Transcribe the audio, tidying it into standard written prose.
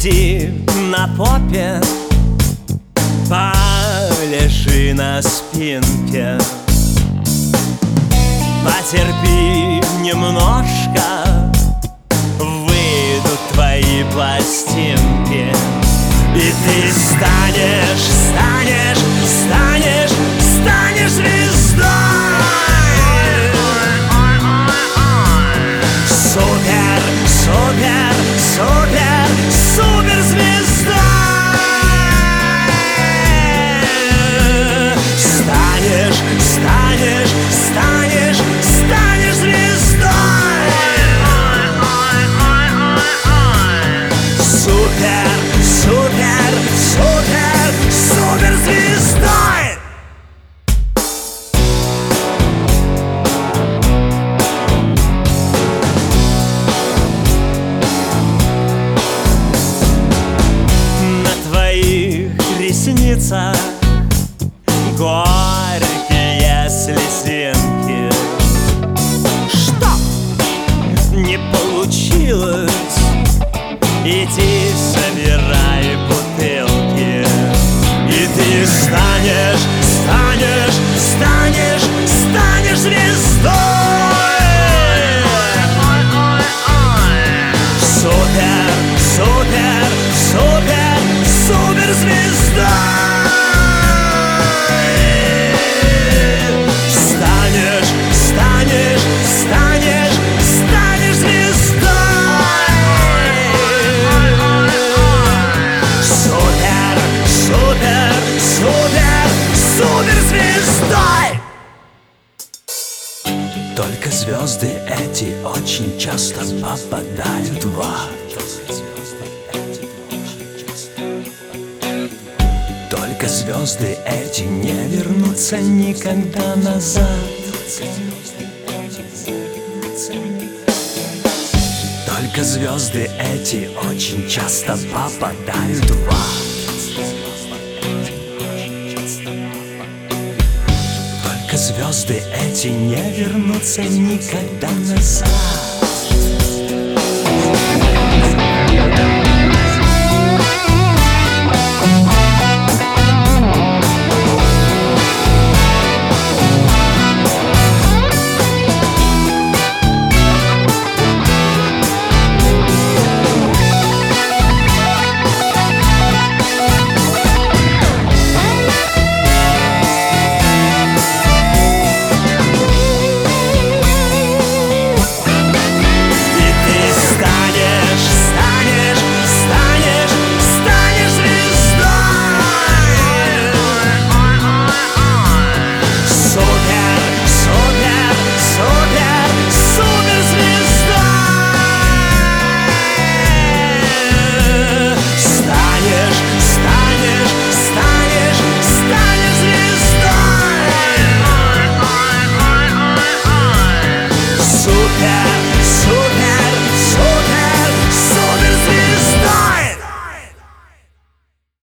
Сиди на попе, полежи на спинке, потерпи немножко, выйдут твои пластинки, и ты станешь звездой. Супер, супер, супер, супер звездой. Станешь звездой. Супер, супер, супер, супер звездой. На твоих ресницах горькие слезинки. Что не получилось? Иди собирай бутылки, и ты станешь звездой. Супер, супер, супер, супер звездой. Станешь звездой. Супер, супер, супер, супер звездой. Только звезды эти очень часто попадают в ад. Только звезды эти не вернутся никогда назад. Только звезды эти очень часто попадают в ад. Только звезды эти не вернутся никогда назад.